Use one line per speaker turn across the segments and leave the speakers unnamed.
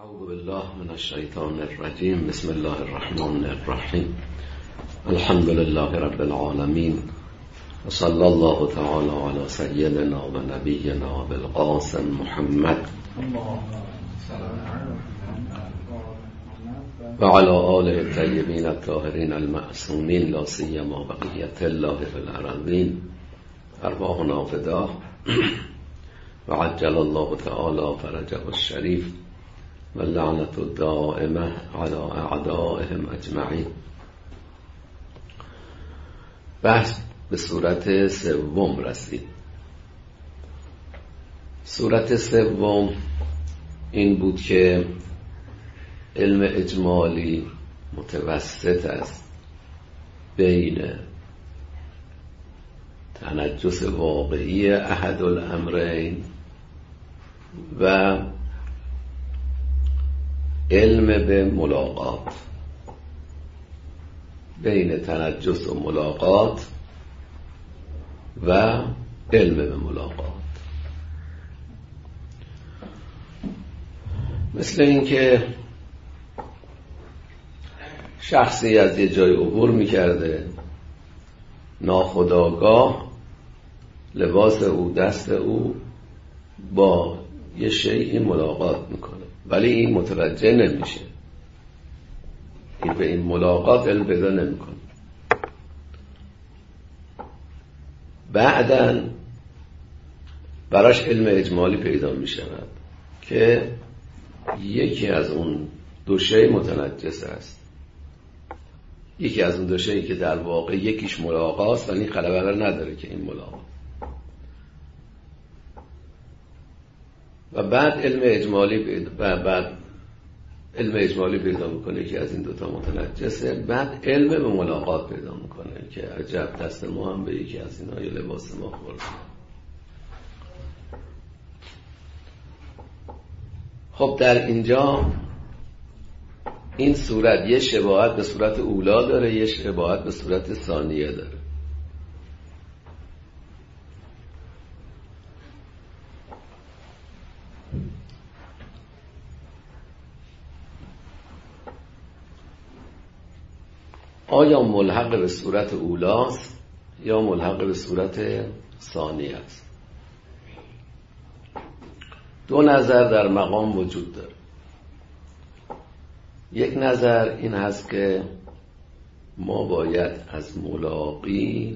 اعوذ بالله من الشیطان الرجیم. بسم الله الرحمن الرحیم. الحمد لله رب العالمین و صلی الله تعالی علی سیدنا و نبینا بالقاسم محمد و علی آله الطیبین الطاهرین المعصومین لا سیما بقیة الله فی الارضین ارواحنا فداه و عجل الله تعالی فرجه الشریف و لعنت الدائمه علی اعدائهم اجمعین. بحث به صورت سوم رسید. صورت سوم این بود که علم اجمالی متوسط است بین تنجس واقعی احد الامرین و علم به ملاقات، بین تنجس و ملاقات و علم به ملاقات. مثل اینکه شخصی از یه جای عبور میکرده، ناخودآگاه لباس او، دست او با یه شیئی ملاقات میکنه، ولی این متوجه نمیشه، این به این ملاقات علم پیدا نمیکنه. بعداً براش علم اجمالی پیدا میشود که یکی از اون دو شی متنجس است، یکی از اون دو شی که در واقع یکیش ملاقات ولی خبر نداره که این ملاقات. و بعد علم اجمالی پیدا میکنه که از این دوتا متنجسه. بعد علم به ملاقات پیدا میکنه که عجب دست ما هم به یکی از اینا یا لباس ما خورده. خب در اینجا این صورت یه شباهت به صورت اولا داره، یه شباهت به صورت ثانیه داره. آیا ملحق به صورت اولاست یا ملحق به صورت ثانیه است؟ دو نظر در مقام وجود داره. یک نظر این هست که ما باید از ملاقی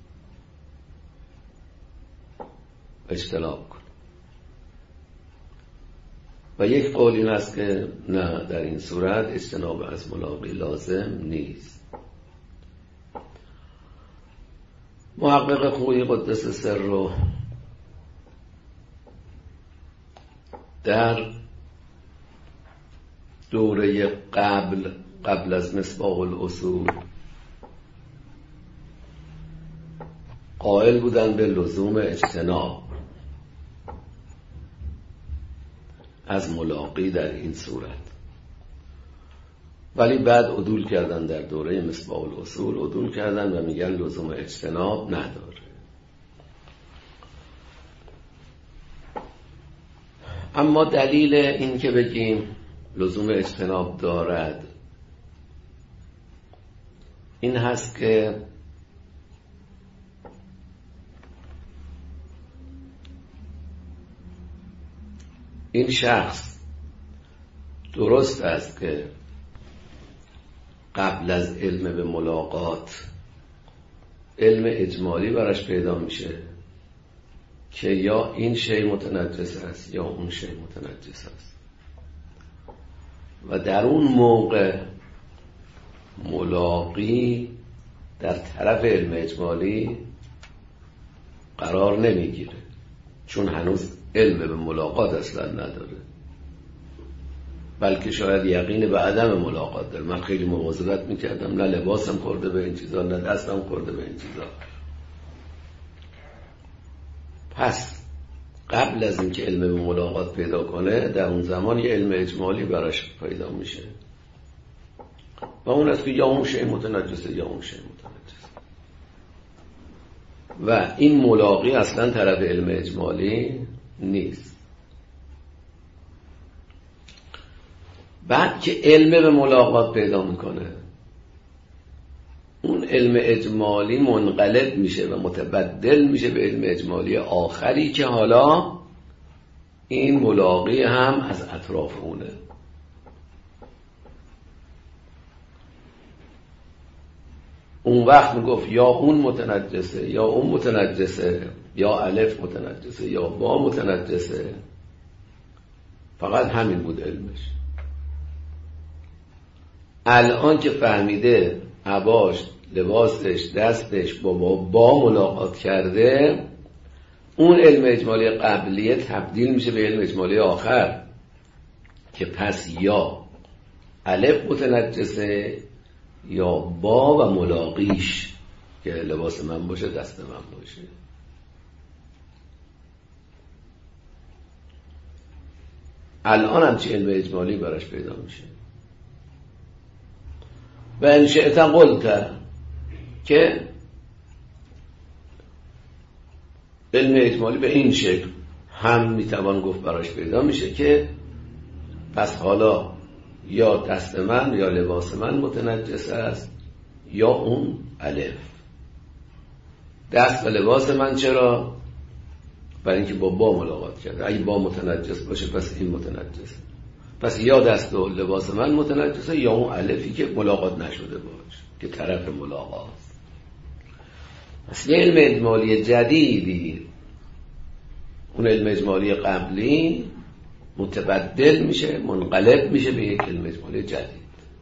اجتناب کنیم و یک قول این است که نه، در این صورت اجتناب از ملاقی لازم نیست. محقق خویی قدس سر رو در دوره قبل از مصباح الاصول قائل بودن به لزوم اجتناب از ملاقی در این صورت، ولی بعد عدول کردن، در دوره مصباح الاصول عدول کردن و میگن لزوم اجتناب نداره. اما دلیل این که بگیم لزوم اجتناب دارد این هست که این شخص درست است که قبل از علم به ملاقات علم اجمالی براش پیدا میشه که یا این شی متنجس است یا اون شی متنجس است، و در اون موقع ملاقی در طرف علم اجمالی قرار نمیگیره، چون هنوز علم به ملاقات اصلا نداره، بلکه شاید یقین به عدم ملاقات داره. من خیلی مواظبت میکردم نه لباسم خورده به این چیزا نه دستم خورده به این چیزا. پس قبل از اینکه علم به ملاقات پیدا کنه در اون زمان یه علم اجمالی براش پیدا میشه و اون است که یا اون شی متنجسه یا اون شی متنجسه، و این ملاقی اصلا طرف علم اجمالی نیست. بعد که علم به ملاقات پیدا میکنه، اون علم اجمالی منقلب میشه و متبدل میشه به علم اجمالی آخری که حالا این ملاقی هم از اطراف اونه. اون وقت میگفت یا اون متنجسه یا اون متنجسه، یا الف متنجسه یا با متنجسه، فقط همین بود علمش. الان که فهمیده عباش، لباسش، دستش با ملاقات کرده، اون علم اجمالی قبلیه تبدیل میشه به علم اجمالی آخر که پس یا الف متنجسه یا با و ملاقیش که لباس من باشه، دست من باشه. الان هم چه علم اجمالی براش پیدا میشه. و ان شئت قلت که علم اجمالی به این شکل هم میتوان گفت براش پیدا میشه که پس حالا یا دست من یا لباس من متنجس است یا اون الف. دست و لباس من چرا؟ برای اینکه با ملاقات کرده. اگه با متنجس باشه پس این متنجسه. پس یا دست و لباس من متنجسه یا اون الفی که ملاقات نشده باشه که طرف ملاقات. پس یه علم اجمالی جدیدی، اون علم اجمالی قبلی متبدل میشه، منقلب میشه به یک علم اجمالی جدید.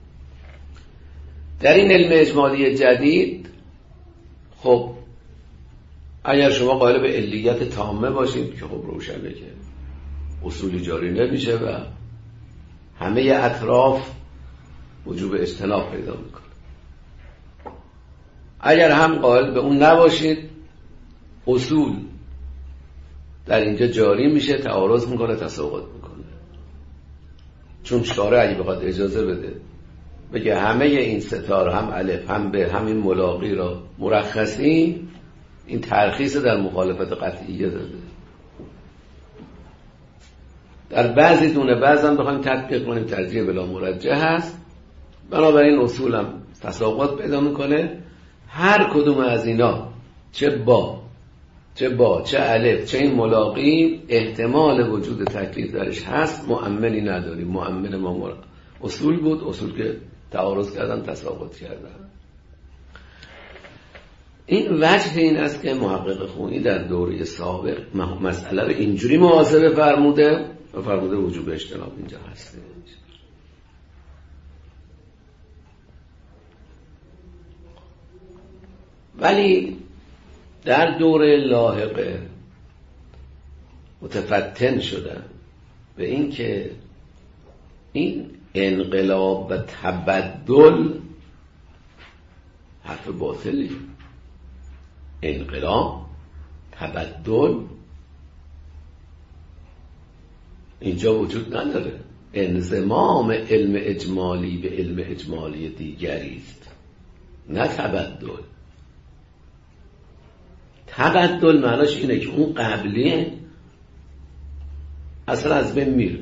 در این علم اجمالی جدید خب اگر شما قائل به علیت تامه باشید که خب روشنه که اصولی جاری نمیشه و همه اطراف وجوب اجتناب پیدا میکنه. اگر هم قائل به اون نباشید، اصول در اینجا جاری میشه، تعارض میکنه، تساقط میکنه. چون شارع اگه بخواد اجازه بده بگه همه این ستار، هم الف هم به همین ملاقی را مرخصی، این ترخیص در مخالفت قطعیه داده. در بعضی دونه بعضم بخوایم تطبیق کنیم ترجیح بلا مرجح هست، بنابراین اصول هم تساقط پیدا میکنه. هر کدوم از اینا چه با چه الف چه این ملاقی احتمال وجود تکلیف درش هست، مؤمنی نداریم. مؤمن ما اصول بود، اصول که تعارض کردن تساقط کردن. این وجه این است که محقق خونی در دوره سابق مسئله رو اینجوری محاسبه فرموده و فرموده وجوب اجتناب اینجا هسته. ولی در دوره لاحقه متفتن شدن به این که این انقلاب و تبدل حرف باطلی. انقلاب، تبدل اینجا وجود نداره. انضمام علم اجمالی به علم اجمالی دیگری است، نه تبدل. تبدل معناش اینه که اون قبلیه اصلا از بین میره.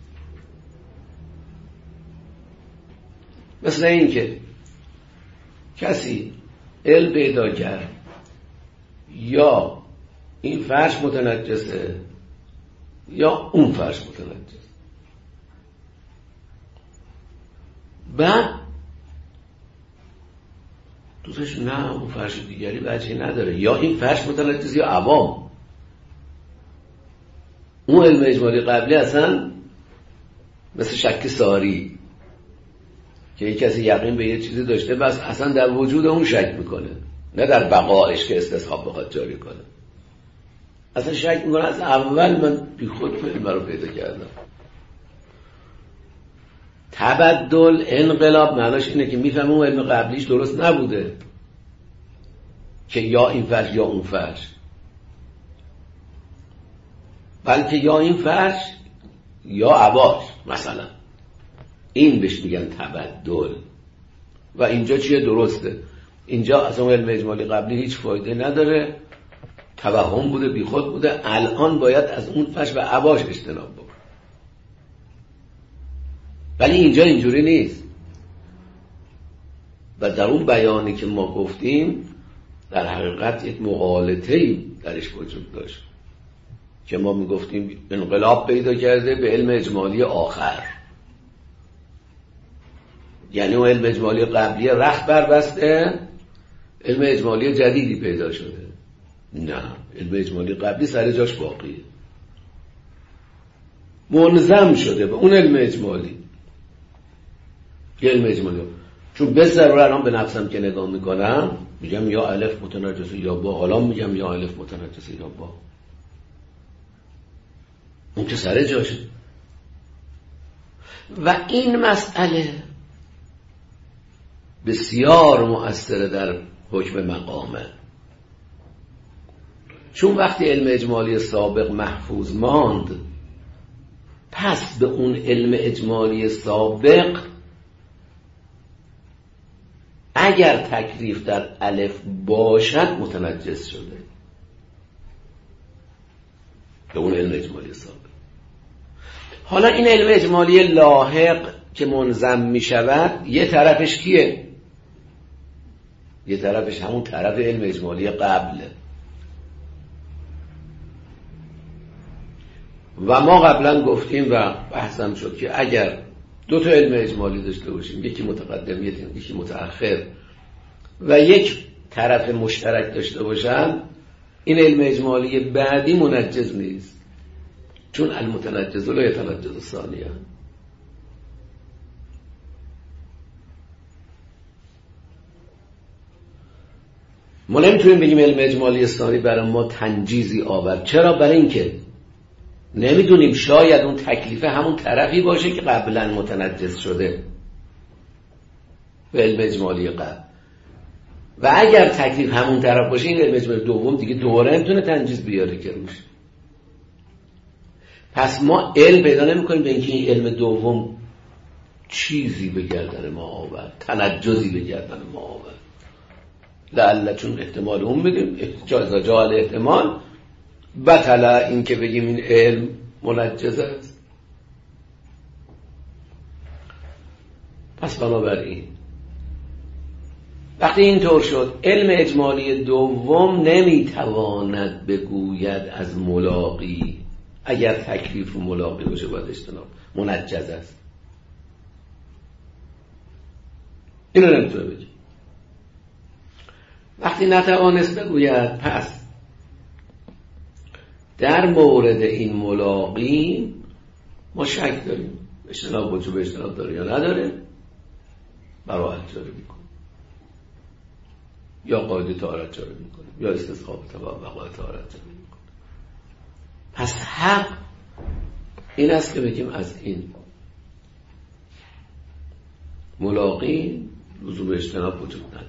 مثل این که کسی علم پیدا کرد یا این فرش متنجسه یا اون فرش متنجسه، بعد دوستش نه اون فرش دیگری وجهی نداره، یا این فرش متنجس یا عوام. اون علم اجمالی قبلی اصلا مثل شک ساری که یک کسی یقین به یه چیزی داشته بس اصلا در وجود اون شک میکنه، نه در بقایش که استصحاب بخواد جاری کنه. اصلا شک میکنه از اول من بی خود علم رو پیدا کردم. تبدل، انقلاب معناش اینه که میفهمه اون علم قبلیش درست نبوده که یا این فرش یا اون فرش، بلکه یا این فرش یا عباش مثلا. این بهش میگن تبدل. و اینجا چیه درسته؟ اینجا اصلا علم اجمالی قبلی هیچ فایده نداره، توهم بوده، بی خود بوده. الان باید از اون فرش و عباش اجتناب بکنه. ولی اینجا اینجوری نیست. و در اون بیانی که ما گفتیم در حقیقت یک مغالطه‌ای درش وجود داشت که ما میگفتیم انقلاب پیدا کرده به علم اجمالی آخر، یعنی اون علم اجمالی قبلی رخت بربسته، علم اجمالی جدیدی پیدا شده. نه، علم اجمالی قبلی سر جاش باقیه، منظم شده به اون علم اجمالی. یه علم اجمالی چون به ضرور الان به نفسم که نگاه میکنم میگم یا الف متنجسه یا با، حالا میگم یا الف متنجسه یا با، اون که سر جاشه. و این مسئله بسیار مؤثره در حکم مقامه، چون وقتی علم اجمالی سابق محفوظ ماند، پس به اون علم اجمالی سابق اگر تکلیف در الف باشد متنجس شده، به اون علم اجمالی سابق. حالا این علم اجمالی لاحق که منظم می شود، یه طرفش کیه؟ یه طرفش همون طرف علم اجمالی قبله. و ما قبلا گفتیم و بحثم شد که اگر دو تا علم اجمالی داشته باشیم، یکی متقدم یکی متأخر، و یک طرف مشترک داشته باشن، این علم اجمالی بعدی منجز نیست، چون المتنجز لا یتنجز ثانیه. ما نمیتونیم بگیم علم اجمالی ثانی برای ما تنجیزی آورد. چرا؟ برای اینکه نمیدونیم، شاید اون تکلیفه همون طرفی باشه که قبلا متنجس شده به علم اجمالی قبل، و اگر تکلیف همون طرف باشه این علم اجمالی دوم دیگه دوباره نمیتونه تنجیز بیاره که روش. پس ما علم پیدا نمی‌کنیم به اینکه این علم دوم چیزی به گردن ما آورد، تنجزی به گردن ما آورد. لعل چون احتمال اون بدیم جال احتمال بطلا این که بگیم این علم منجز است. پس بنابراین وقتی اینطور شد، علم اجمالی دوم نمیتواند بگوید از ملاقی، اگر تکلیف و ملاقی باشه باید اجتناب، منجز است. اینو نمیتونه بگه. وقتی نتوانست بگوید، پس در مورد این ملاقی ما شک داریم، اجتناب وجوب اجتناب داره یا نداره، براحت جاری میکنه یا قاعده طهارت جاری میکنه یا استصحاب بقای طهارت جاری میکنه. پس حق این است که بگیم از این ملاقی وجوب اجتناب وجود نداره.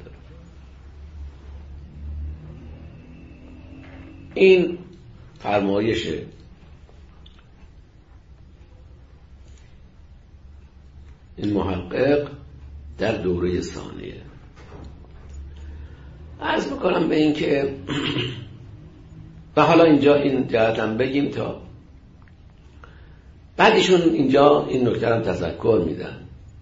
این فرمایش این محقق در دوره ثانیه. عرض میکنم به این که و حالا اینجا این جهتم بگیم تا بعدشون اینجا این نکته هم تذکر میدن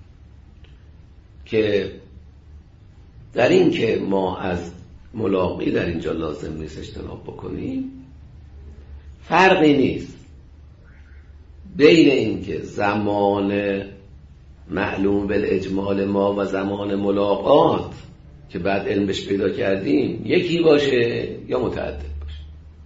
که در این که ما از ملاقی در اینجا لازم نیست اجتناب بکنیم، فرقی نیست بین این که زمان معلوم بالاجمال ما و زمان ملاقات که بعد علم بهش پیدا کردیم یکی باشه یا متعدد باشه.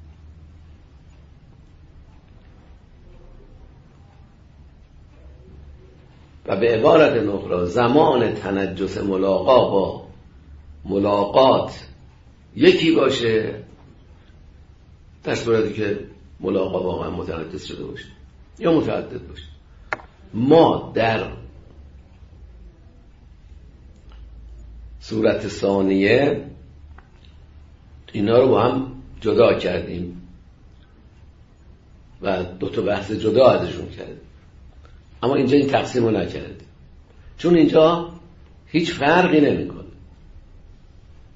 و به عبارت اخرى زمان تنجس ملاقات با ملاقات یکی باشه در صورتی که ملاقات واقعا متنجس شده باشه یا متعدد باشه. ما در صورت ثانیه اینا رو با هم جدا کردیم و دو تا بحث جدا ازشون کردیم، اما اینجا این تقسیم رو نکردیم چون اینجا هیچ فرقی نمیکنه.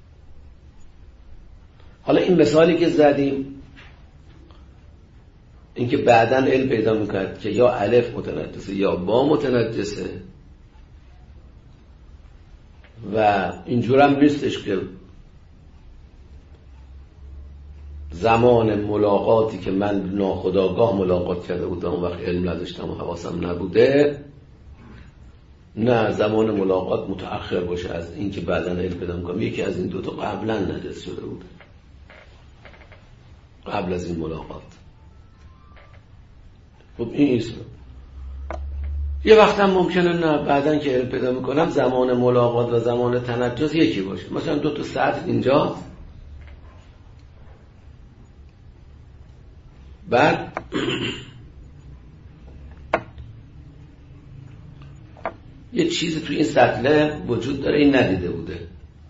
حالا این مثالی که زدیم اینکه بعداً علم پیدا میکنه که یا الف متنجسه یا با متنجسه و اینجور هم نیستش که زمان ملاقاتی که من ناخودآگاه ملاقات کرده بودم اون وقت علم نداشتم و حواسم نبوده، نه زمان ملاقات متأخر باشه از این که بعداً علم پیدا میکنم. یکی از این دوتا قبلا نجس شده بوده، قبل از این ملاقات. خب این اسم یه وقت هم ممکنه نه بعداً که علم پیدا میکنم زمان ملاقات و زمان تنجس یکی باشه. مثلا 2 تا سطح اینجا، بعد یه چیزی توی این سطح وجود داره این ندیده بوده،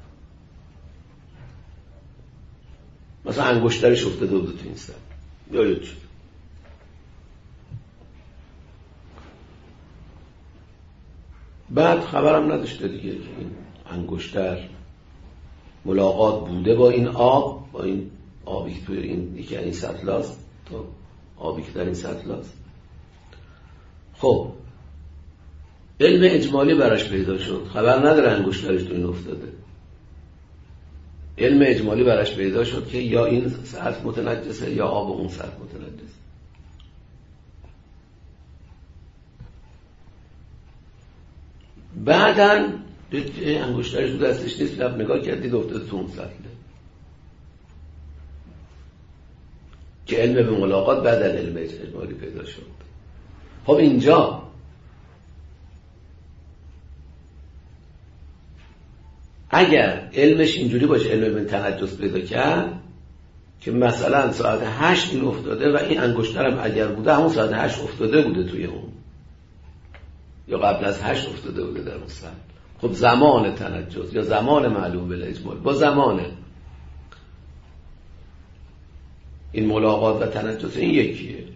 مثلا انگشترش افتاده بوده توی این سطح یا یه چیز، بعد خبرم نداشته دیگه که این انگشتر ملاقات بوده با این آب، با این آبی که توی این یکی این سطح است تا آبی که در این سطح است. خب علم اجمالی براش پیدا شد، خبر نداره انگشترش تو این افتاده. علم اجمالی براش پیدا شد که یا این سطح متنجسه یا آب اون سطح متنجسه. بعداً انگشترش تو دستش نیست، رفت نگاه کردید افتاده تو اون سطح که علم به ملاقات بعد از علم اجمالی پیدا شد. خب اینجا اگر علمش اینجوری باشه، علم به تنجس پیدا کرد که مثلا ساعت 8 این افتاده و این انگشترم اگر بوده همون ساعت 8 افتاده بوده توی اون، یا قبل از 8 افتاده بوده در اون سطح. خب زمان تنجس یا زمان معلوم به اجمال با زمان این ملاقات و تنجس این یکیه.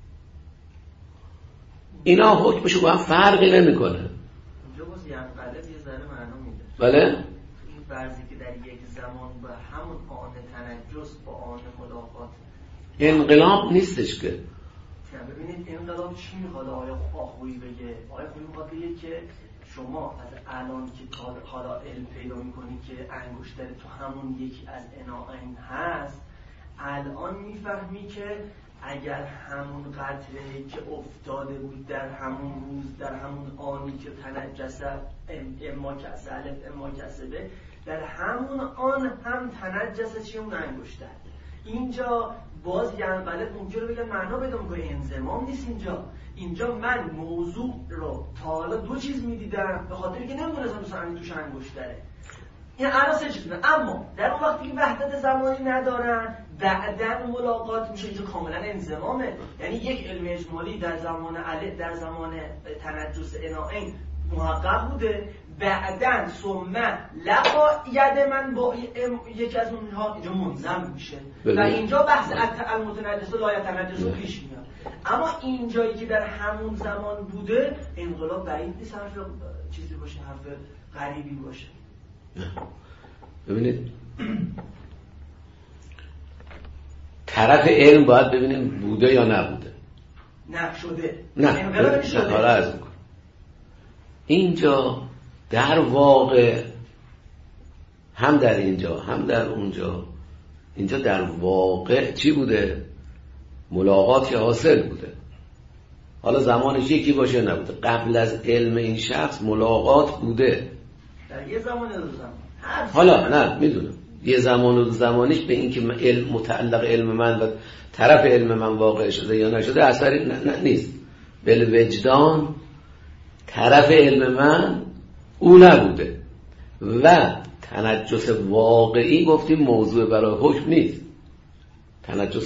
اینا حکمشو با هم فرقی نمیکنه.
اینجا باز یه قلب یه ذره معنا میده.
بله؟
این فرضی که در یک زمان با همون آن تنجس با آن ملاقات
انقلاب نیستش که.
ببینید انقلاب چی میخواد آقای آخویی بگه؟ آقای آخویی میخواد بگه که شما از الان که حالا علم پیدا میکنی که انگشتر تو همون یکی از اناعین هست، الان میفهمی که اگر همون قطره که افتاده بود در همون روز، در همون آنی که تنجسه اما کسه الف اما کسه به، در همون آن هم تنجسه چی اون انگشتر. اینجا باز ینقلب ممکنه بگن معنا پیدا میکنه، انضمام نیست. اینجا من موضوع رو تا حالا 2 چیز میدیدم به خاطر که نمیدونستم توش انگشتره. این الان 3 چیز میدونم، اما در اون وقتی که وحدت زمانی ندارن بعداً ملاقات میشه. اینجا کاملا انضمامه، یعنی یک علم اجمالی در زمان در زمان تنجس اناعین محقق بوده، بعداً ثم لقا ید من با یکی از اونها اینجا منظم میشه و اینجا بحث المتنجس و لایتنجس پیش میاد. اما اینجایی که در همون زمان بوده انقلاب بعید نیست حرف چیزی باشه، حرف غریبی باشه.
ببینید طرف علم باید ببینیم بوده یا نبوده.
نه شده.
نه
انقلاب شده.
حالا عرض میکنم اینجا در واقع هم در اینجا هم در اونجا، اینجا در واقع چی بوده؟ ملاقات حاصل بوده. حالا زمانش یکی باشه نبوده. قبل از علم این شخص ملاقات بوده
در یه زمان دو زمان.
حالا نه میدونم یه زمان و 2 زمانیش به این که علم متعلق علم من و طرف علم من واقع شده یا نشده اثری نیست. بالوجدان طرف علم من او نبوده و تنجس واقعی گفتیم موضوع برای حکم نیست. تنجس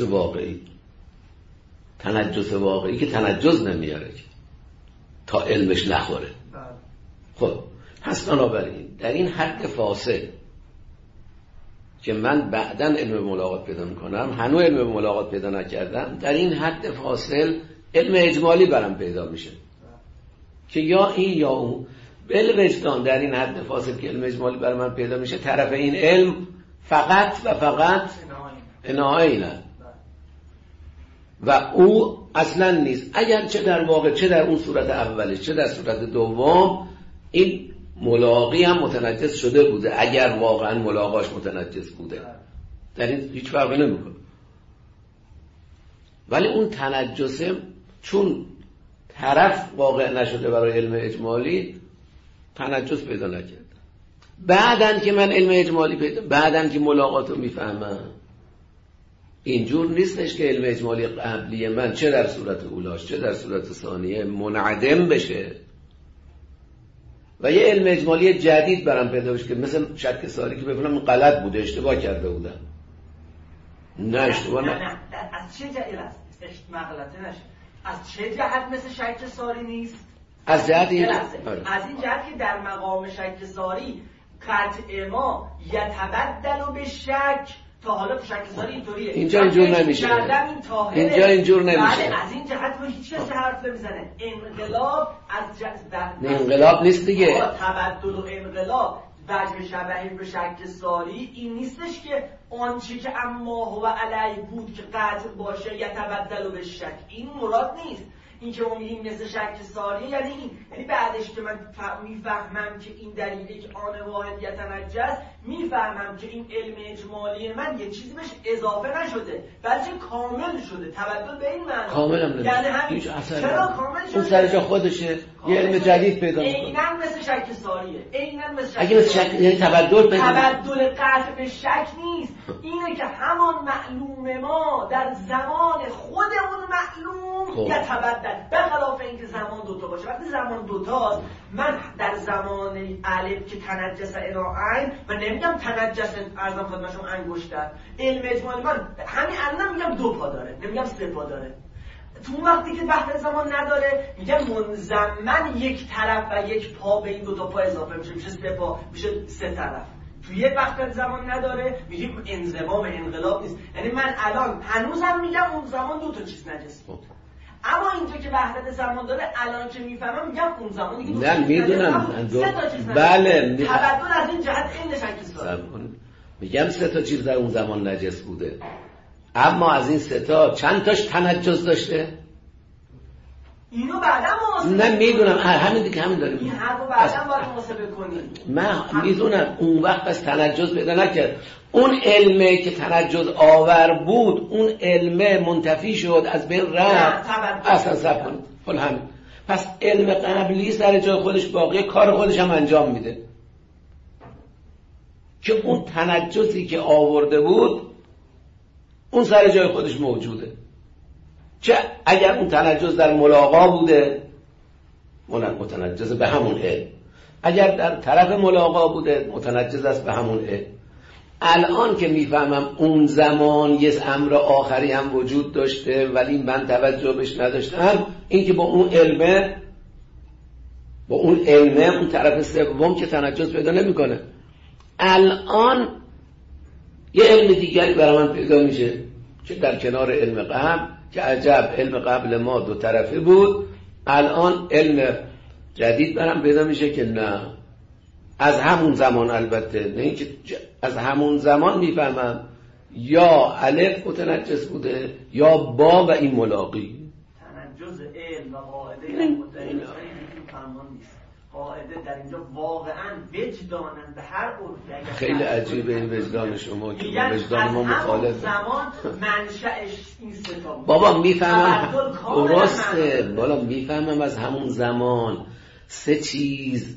واقعی که تنجس نمیاره تا علمش نخوره. خب پس بنابراین در این حد فاصل که من بعداً علم ملاقات پیدا میکنم، هنوز علم ملاقات پیدا نکردم، در این حد فاصل علم اجمالی برام پیدا میشه که یا این یا اون. بالوجدان در این حد فاصل که علم اجمالی برای من پیدا میشه، طرف این علم فقط و فقط اناعینه. و او اصلا نیست. اگر چه در واقع چه در اون صورت اولش چه در صورت دوم این ملاقی هم متنجس شده بوده، اگر واقعا ملاقاش متنجس بوده، در این هیچ فرقی نمیکنه. ولی اون تنجسه چون طرف واقع نشده برای علم اجمالی تنجس پیدا نکرد. بعدن که من علم اجمالی بعدن که ملاقاتو میفهمم، اینجور نیستش که علم اجمالی قبلی من چه در صورت اولاش چه در صورت ثانیه منعدم بشه و یه علم اجمالی جدید برام پیدا بشه که مثل شک ساری که بفهمم غلط بوده، اشتباه کرده بودم. نه اشتباه نه.
از چه جهت غلطه نشه؟ از چه جهت مثل شک ساری نیست؟
از جهت این
از این جهت که در مقام شک ساری قطع ما یتبدل به شک. تا حالا تو شک ساری اینطوریه،
اینجا اینجور نمیشه، اینجا اینجور نمیشه.
از این جهت ما هیچ کسی حرف نمیزنه. انقلاب از
انقلاب نیست دیگه.
تبدل و انقلاب وجه شبهی به شک ساری این نیستش که آنچه که اما هو علی بود که قطع باشه یتبدل به شک، این مراد نیست. این که ما میگیم مثل شک ساری یعنی این، یعنی بعدش که من میفهمم که این دلیله که آن واحد یتنجس، میفهمم که این علم اجمالی من یه چیزی بهش اضافه نشده بلکه کامل شده. تبدل به این معنی
کامل هم نمیشه،
یعنی همین. چرا کامل شده؟
اون سر جا خودشه، یه علم جدید پیدا میکنه.
اینم مثل شک ساریه، اینم مثل شک.
اگه مثل شک یعنی تبدل
قطع به شک نیست. اینه که همان معلوم ما در زمان خود اون معلوم یتبدل، به خلاف اینکه زمان دوتا باشه. وقتی زمان دوتاست، من در زمان الف که تنجس الهین، من نمیگم تنجس ارزم خدمتشون انگشتر. علم اجمالی من همین الان میگم 2 پا داره، نمیگم 3 پا داره. تو وقتی که وحدت زمان نداره میگم منظمن یک طرف و یک پا به این 2 تا پا اضافه میشه 3 پا، میشه 3 طرف. تو یک وقت زمان نداره میگیم انضمام انقلاب نیست. یعنی من الان هنوزم میگم اون زمان 2 تا چیز نجس بود، اما اینجا که وحدت زمان داره الان که میفهمم میگم اون زمان دیگه
نه میدونم. بله
تبدل از این جهت این شکل
میگم 3 تا چیز در اون زمان نجس بوده، اما از این 3 تا چند تاش تنجس داشته؟
اینو بعدا محاسبه
نه میدونم، همین دیگه همین داریم.
این حرفو بعدا باید محاسبه کنیم.
من میدونم اون وقت بس تنجس پیدا نکرد. اون علمه که تنجس آور بود اون علمه منتفی شد، از بین رفت. اصلا سب کنید حال همین. پس علم قبلی سر جای خودش باقیه، کار خودش هم انجام میده که اون تنجسی که آورده بود اون سر جای خودش موجوده. چه اگر اون تنجس در ملاقا بوده متنجس به همون علم، اگر در طرف ملاقا بوده متنجس است به همون علم. الان که میفهمم اون زمان یه امر آخری هم وجود داشته ولی من توجه بهش نداشتم، این که با اون علمه اون طرف سوم که تنجس پیدا نمیکنه. الان یه علم دیگری برای من پیدا میشه که در کنار علم قبل، که عجب علم قبل ما 2 طرفه بود، الان علم جدید برام پیدا میشه که نه از همون زمان، البته نه اینکه از همون زمان میفهمم یا الف متنجس بوده یا با و این ملاقی.
تنجس علم و قاعده متعین فرمان نیست. قاعده در اینجا واقعا وجدانن به هر عرفی.
خیلی عجیبه این وجدان شما که وجدان ما مخالفه.
زمان منشأش این 3 تا بود.
بابا میفهمم درسته، بالا میفهمم از همون زمان 3 چیز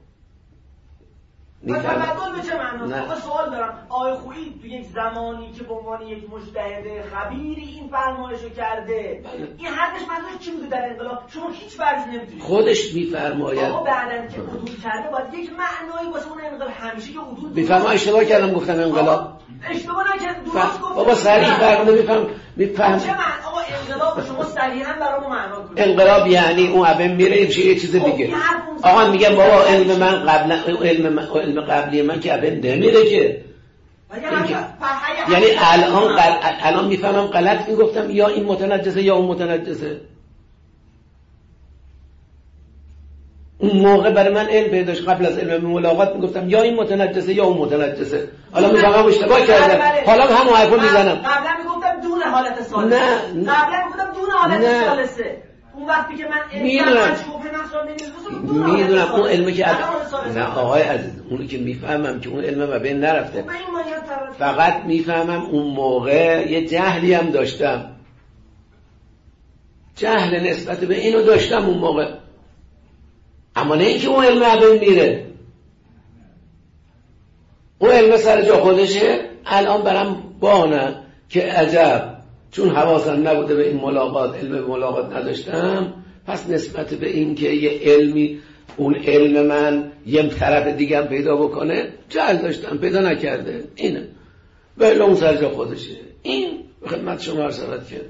تبدل به چه معناست؟ آقا سوال دارم، آقای خویی تو یک زمانی که به عنوان یک مجتهد خبیری این فرمایشو کرده، این حرفش منظورش چی بوده در انقلاب؟ شما هیچ فرضی نمیتونید.
خودش میفرماید
آقا بعدن که حدود کرده باید یک معنایی واسه اون انقلاب همیشه که حدود
میفهمم. اشتباه کردم گفتم انقلاب.
اشتباه نکردم، درست گفتم.
بابا صریح فرق نمیفهم.
چه معنی آقا انقلاب شما صریحا برامون معنا کنید.
انقلاب یعنی اون اول میره یه چیز دیگه. آقا میگم بابا علم من قبلا علم قبلی من که اول نمیره که. یعنی الان میفهمم غلط میگفتم یا این متنجسه یا اون متنجسه. اون موقع برای من علم پیداش قبل از علم ملاقات میگفتم یا این متنجسه یا اون متنجسه. حالا میفهمم اشتباه کردم، حالا همون حرفو میزنم.
قبلا میگفتم دونه حالت ثالثه.
نه
قبلا گفتم دون حالت ثالثه. اون وقتی که من
میدونم اون علمی که نه آقای عزیز، اونی که میفهمم که اون علم ما بین نرفته، فقط میفهمم اون موقع یه جهلی هم داشتم، جهل نسبت به اینو داشتم اون موقع، اما نه اینکه اون علم ما میره. اون علم سر جا خودشه. الان برام بانه که عجب، چون حواسم نبوده به این ملاقات، علم ملاقات نداشتم، پس نسبت به این که یه علمی اون علم من یه طرف دیگه هم پیدا بکنه جهل داشتم، پیدا نکرده. اینه بله، اون سر جا خودشه. این خدمت شما عرض کرد.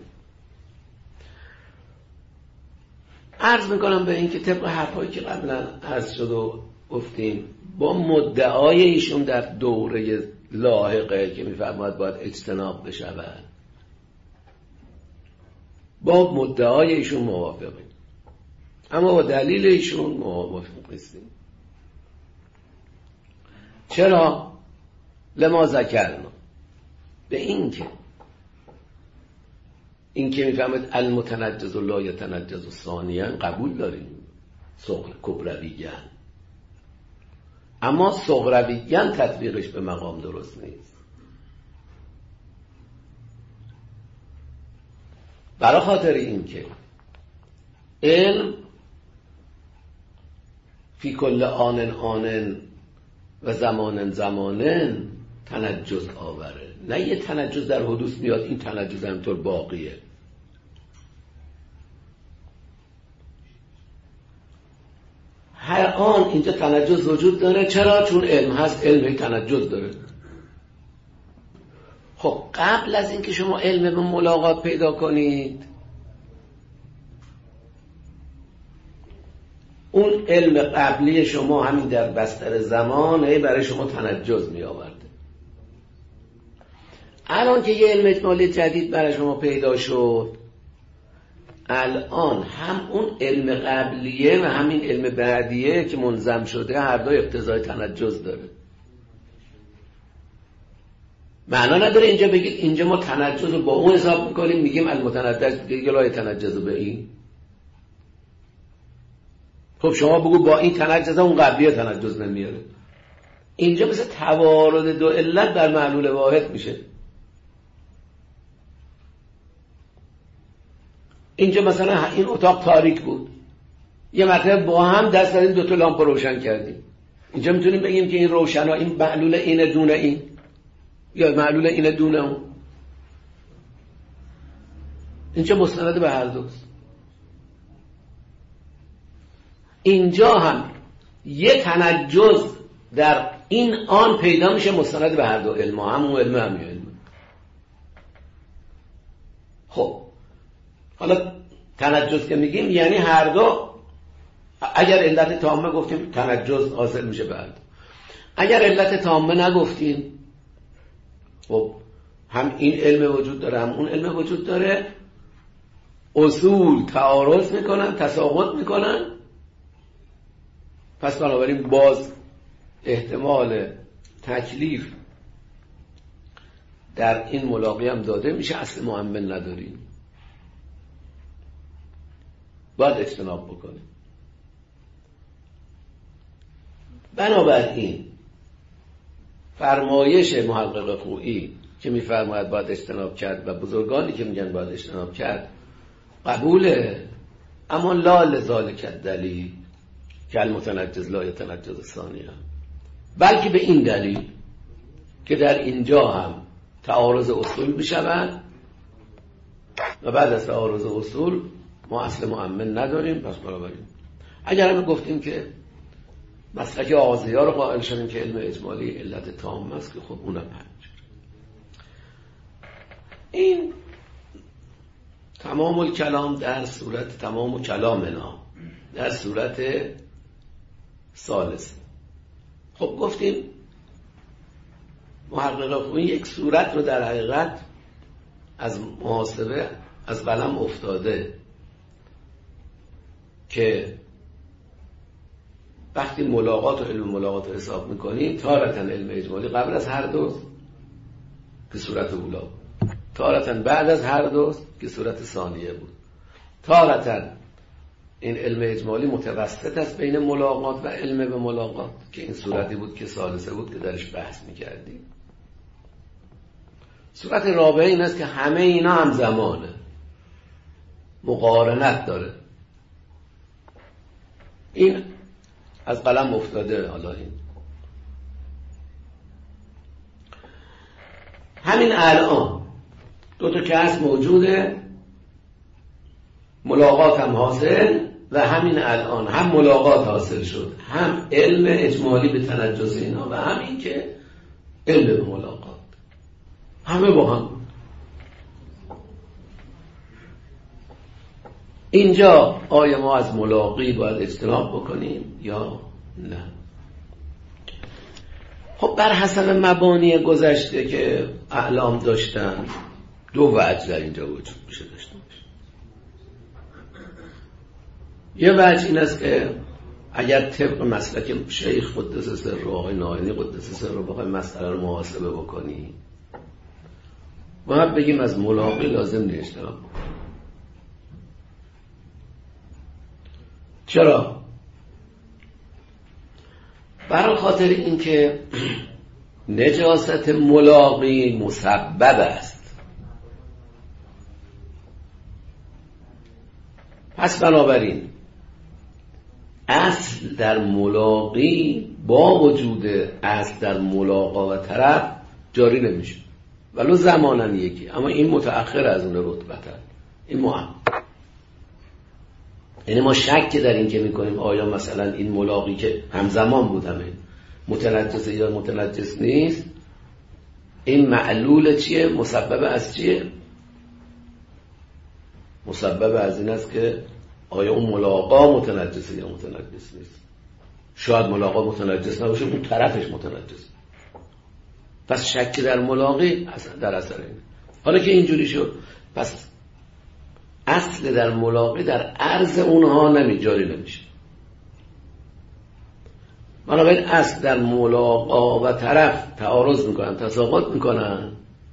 عرض میکنم به این که طبق حرفایی که قبلا عرض شد و گفتیم، با مدعای ایشون در دوره لاحقه که میفرماید باید اجتناب بشود، با مدعای ایشون موافقیم، اما با دلیل ایشون موافق نیستیم. چرا؟ لما ذکرنا، به این که میفهمید المتنجز لا یتنجز ثانیا قبول داریم کبرویاً، اما صغرویاً تطبیقش به مقام درست نیست. برای خاطر این که علم فی کل آن و زمان تنجز آوره، نه یه تنجز در حدوث میاد این تنجز همطور باقیه. هر آن اینجا تنجز وجود داره. چرا؟ چون علم هست، علم تنجز داره. خب قبل از اینکه شما علم به ملاقات پیدا کنید، اون علم قبلی شما همین در بستر زمان برای شما تنجز می آورده. الان که یه علم اجمالی جدید برای شما پیدا شد، الان هم اون علم قبلیه و همین علم بعدیه که منظم شده هر دو اقتضای تنجز داره. معنا نداره اینجا بگید اینجا ما تنجز رو با اون حساب میکنیم، میگیم المتنجز دیگه لا تنجز به این. خب شما بگو با این تنجز اون قبلیه تنجز نمیاره. اینجا مثل توارد دو علت در معلول واحد میشه. اینجا مثلا این اتاق تاریک بود، یه مرتبه با هم دست داریم دو تا لامپ روشن کردیم. اینجا میتونیم بگیم که این روشنا این معلول اینه دونه این، یا معلول اینه دونه اون. اینجا مستند به هر دوست. اینجا هم یه تنجز در این آن پیدا میشه مستند به هر دو علم، همون علم همین علم. خب حالا تنجز که میگیم یعنی هر دو، اگر علت تامه گفتیم تنجز حاصل میشه به هر دو. اگر علت تامه نگفتیم، خب هم این علم وجود داره هم اون علم وجود داره، اصول تعارض میکنن، تساقط میکنن، پس بنابراین باز احتمال تکلیف در این ملاقی هم داده میشه، اصل مؤمن نداریم، باید اجتناب بکنیم. بنابراین فرمایش محقق خویی که میفرماید باید اجتناب کرد و بزرگانی که میگن باید اجتناب کرد قبوله، اما لا لذالک الدلیل که المتنجز لا یتنجز ثانیا، بلکه به این دلیل که در اینجا هم تعارض اصول بشود و بعد از تعارض اصول ما اصل مؤمن نداریم. پس بنابراین اگر هم گفتیم که مسلک آغازی‌ها رو قائل شدیم که علم اجمالی علت تام است، که خب اونم همینجور. این تمام الکلام در صورت تمام کلامنا در صورت ثالث. خب گفتیم محقق خویی یک صورت رو در حقیقت از محاسبه از قلم افتاده که وقتی ملاقات و علم ملاقات رو حساب میکنیم تارتاً علم اجمالی قبل از هر دو که صورت اولا، تارتاً بعد از هر دو که صورت ثانیه بود، تارتاً این علم اجمالی متوسط است بین ملاقات و علم به ملاقات که این صورتی بود که ثالثه بود که درش بحث می‌کردیم. صورت رابعه این است که همه اینا همزمانه، مقارنت داره. این از قلم افتاده. حالا این همین الان دو تا کس موجوده، ملاقات هم حاصل و همین الان هم ملاقات حاصل شد، هم علم اجمالی به تنجز اینا و هم این که علم به ملاقات، همه با هم. اینجا آیا ما از ملاقی باید اجتناب بکنیم یا نه؟ خب بر حسب مبانی گذشته که اعلام داشتن دو وجه در اینجا وجود میشه داشته باشه. یه وجه این است که اگر طبق مسلک شیخ قدس سر و آقای ناینی قدس سر و بخوایم مسئله رو محاسبه بکنیم، ما بگیم از ملاقی لازم نیست اجتناب بکنیم. چرا؟ برای خاطر اینکه نجاست ملاقی مسبب است. پس بنابراین اصل در ملاقی با وجود اصل در ملاقا و طرف جاری نمیشه، ولو زمانا یکی، اما این متأخر از اون رتبتن. این مهم. یعنی ما شک در این که میکنیم آیا مثلا این ملاقی که همزمان بود همه متنجسه یا متنجس نیست، این معلول چیه؟ مسبب از چیه؟ مسبب از این است که آیا اون ملاقا متنجسه یا متنجس نیست. شاید ملاقا متنجس نباشه، اون طرفش متنجس. پس شک در ملاقی در اثر این. حالا که اینجوری شد، پس اصل در ملاقی در عرض اونها جاری نمیشه. بنابراین اصل در ملاقا و طرف تعارض میکنن، تساقط میکنن،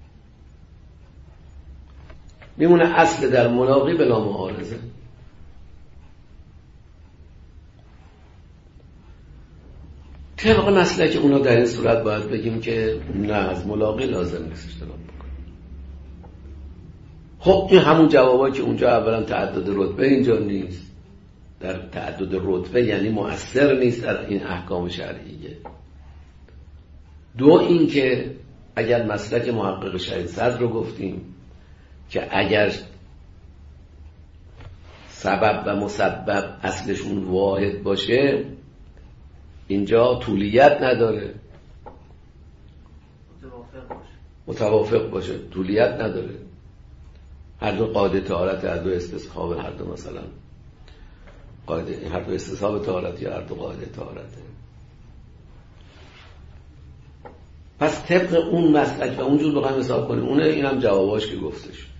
میمونه اصل در ملاقی بلا معارضه. طبق مسلک اونا در این صورت باید بگیم که نه، از ملاقی لازم نیست اجتناب بکنیم. خب این همون جوابایی که اونجا اولا تعدد رتبه اینجا نیست، در تعدد رتبه یعنی مؤثر نیست در این احکام شرعیه. دو این که اگر مسلک محقق شهید صدر رو گفتیم که اگر سبب و مسبب اصلشون واحد باشه اینجا طولیت نداره، متوافق باشه طولیت نداره. هر دو قاعده طهارت، هر دو استصحاب، هر دو مثلا قاعده، هر دو استصحاب طهارت یا هر دو قاعده طهارته. پس طبق اون مسلک و اونجور بخوایم حساب کنیم، اونه این هم جواباش که گفته شد.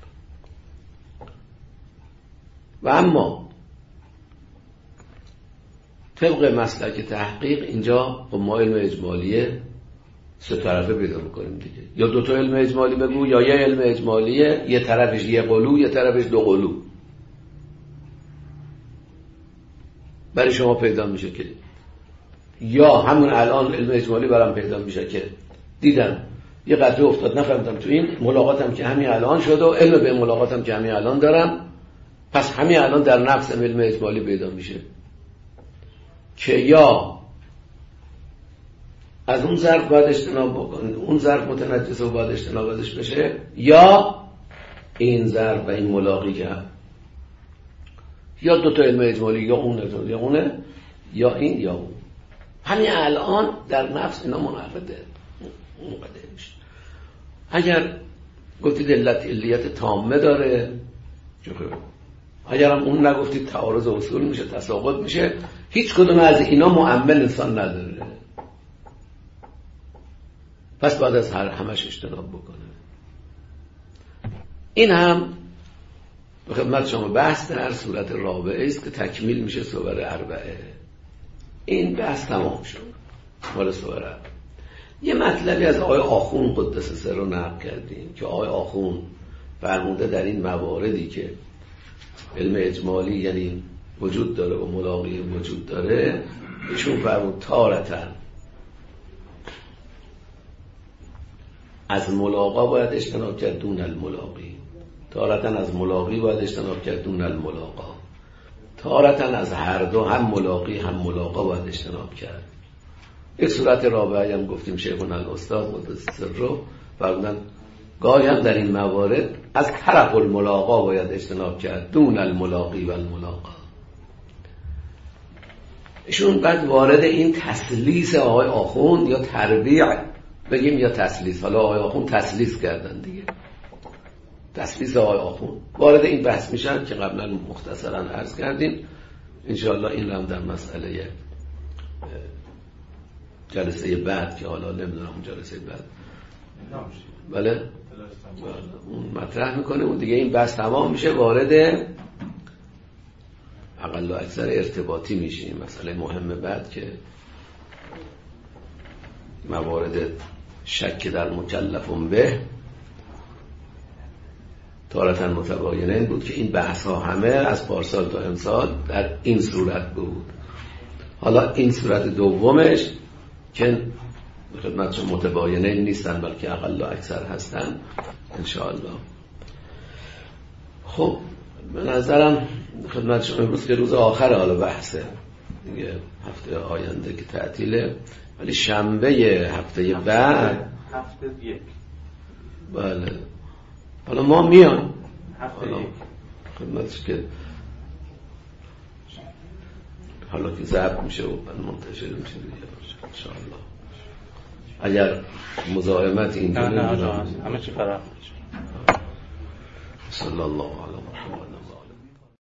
و اما طبق مسلک تحقیق اینجا با ما علم اجمالیه سه طرفه پیدا میکنیم دیگه، یا دو تا علم اجمالی بگو یا یه علم اجمالیه، یه طرفش یه قلو یه طرفش دو قلو. برای شما پیدا میشه که یا همون الان علم اجمالی برام پیدا میشه که دیدم یه قطعه افتاد نفهمتم تو این ملاقاتم که همین الان شد و علم به ملاقاتم که همین الان دارم، پس همین الان در نفس علم اجمالی پیدا میشه که یا از اون ظرف باید اجتناب بکنید، اون ظرف متنجسه و باید اجتناب ازش بشه، یا این ظرف و این ملاقی که یا دو تا علم اجمالی یا اونه یا اونه یا این یا اون، همین الان در نفس اینا منعقده میشه. اگر گفتید علیت تامه داره، اگر هم اون نگفتید تعارض اصول میشه، تساقط میشه، هیچ کدوم از اینا معمل انسان نداره، پس بعد از همش اجتناب بکنه. این هم به خدمت شما بحث در صورت رابعه است که تکمیل میشه صور اربعه. این بحث تمام شد مال صور اربعه. یه مطلبی از آقای آخون قدس سر رو نقل کردیم که آقای آخون فرموده در این مواردی که علم اجمالی یعنی وجود داره و ملاقی وجود داره، ایشون فرمود تارتن از ملاقا باید اجتناب کرد دون الملاقی، تارتن از ملاقی باید اجتناب کرد دون الملاقا، تارتن از هر دو هم ملاقی هم ملاقا باید اجتناب کرد. یک صورت رابعه هم گفتیم شیخون الاستاد مدثر رو فرمودن گاهی هم در این موارد از طرف الملاقا باید اجتناب کرد دون الملاقی و الملاقا. ایشون بعد وارد این تسلیس آقای آخوند یا تربیع بگیم یا تسلیس، حالا آقای آخوند تسلیس کردن دیگه، تسلیس آقای آخوند وارد این بحث میشن که قبلا مختصرا عرض کردیم. انشاءالله این رو هم در مسئله جلسه بعد که حالا نمیدونم جلسه بعد بله اون مطرح میکنه اون دیگه این بحث تمام میشه، وارد اقل و اکثر ارتباطی میشیم. مسئله مهم بعد که موارد شک در مکلفون به تارتن متباینین بود که این بحث ها همه از پارسال تا امسال در این صورت بود. حالا این صورت دومش که خدمتشون متباینین نیستن بلکه اقل و اکثر هستن انشاءالله. خب به نظرم خدمتشون امروز که روز آخر حالا بحثه دیگه، هفته آینده که تعطیله، ولی شنبه هفته بعد
هفته یک
بله حالا ما میان
هفته یک
خدمتش که حالا که ضبط میشه و منتشر میشه انشاءالله. اگر مزاحمت این
نه همه چی فراهم.
صلی الله علیه و سلم.